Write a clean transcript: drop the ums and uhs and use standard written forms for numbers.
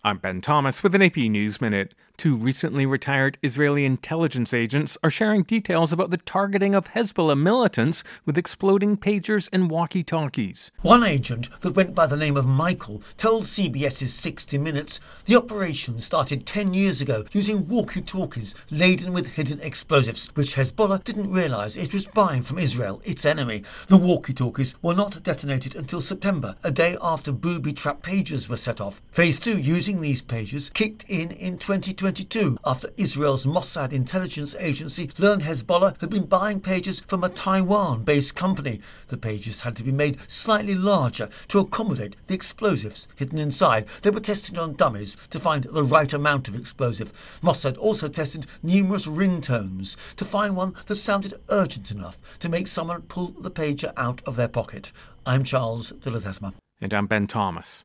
I'm Ben Thomas with an AP News Minute. Two recently retired Israeli intelligence agents are sharing details about the targeting of Hezbollah militants with exploding pagers and walkie-talkies. One agent that went by the name of Michael told CBS's 60 Minutes the operation started 10 years ago using walkie-talkies laden with hidden explosives, which Hezbollah didn't realise it was buying from Israel, its enemy. The walkie-talkies were not detonated until September, a day after booby-trap pagers were set off. Phase 2 using these pagers kicked in 2022 after Israel's Mossad intelligence agency learned Hezbollah had been buying pagers from a Taiwan-based company. The pagers had to be made slightly larger to accommodate the explosives hidden inside. They were tested on dummies to find the right amount of explosive. Mossad also tested numerous ringtones to find one that sounded urgent enough to make someone pull the pager out of their pocket. I'm Charles de la Tesma. And I'm Ben Thomas.